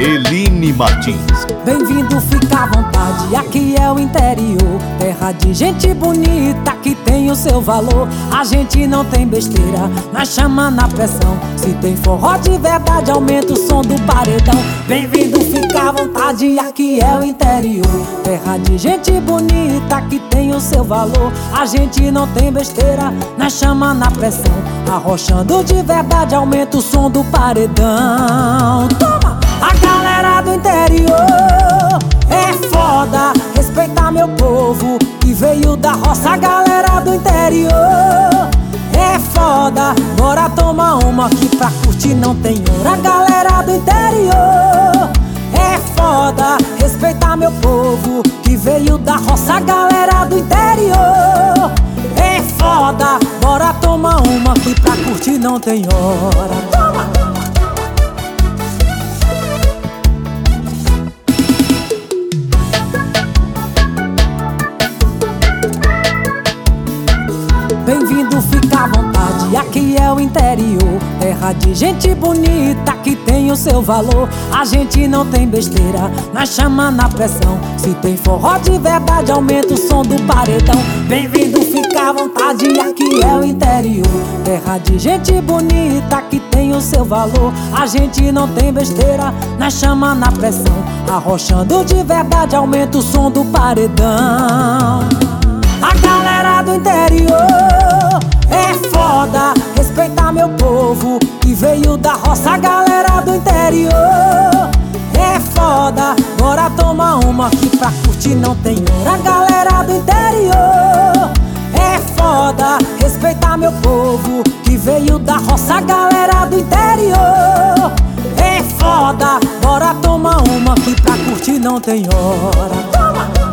Eline Martins. Bem-vindo, fica à vontade, aqui é o interior, terra de gente bonita que tem o seu valor. A gente não tem besteira, nós chama na pressão. Se tem forró de verdade, aumenta o som do paredão. Bem-vindo, fica à vontade, aqui é o interior, terra de gente bonita que tem o seu valor. A gente não tem besteira, nós chama na pressão. Arrochando de verdade, aumenta o som do paredão. Toma! A galera do interior é foda, respeita meu povo que veio da roça. A galera do interior é foda, bora tomar uma que pra curtir não tem hora. A galera do interior é foda, respeita meu povo que veio da roça. A galera do interior é foda, bora tomar uma que pra curtir não tem hora. Toma! Bem-vindo, fica à vontade, aqui é o interior, terra de gente bonita que tem o seu valor. A gente não tem besteira, nós chama na pressão. Se tem forró de verdade, aumenta o som do paredão. Bem-vindo, fica à vontade, aqui é o interior, terra de gente bonita que tem o seu valor. A gente não tem besteira, nós chama na pressão. Arrochando de verdade, aumenta o som do paredão. A galera do interior é foda, respeita meu povo que veio da roça. A galera do interior é foda, bora tomar uma que pra curtir não tem hora. A galera do interior é foda, respeita meu povo que veio da roça. A galera do interior é foda, bora tomar uma que pra curtir não tem hora. Toma!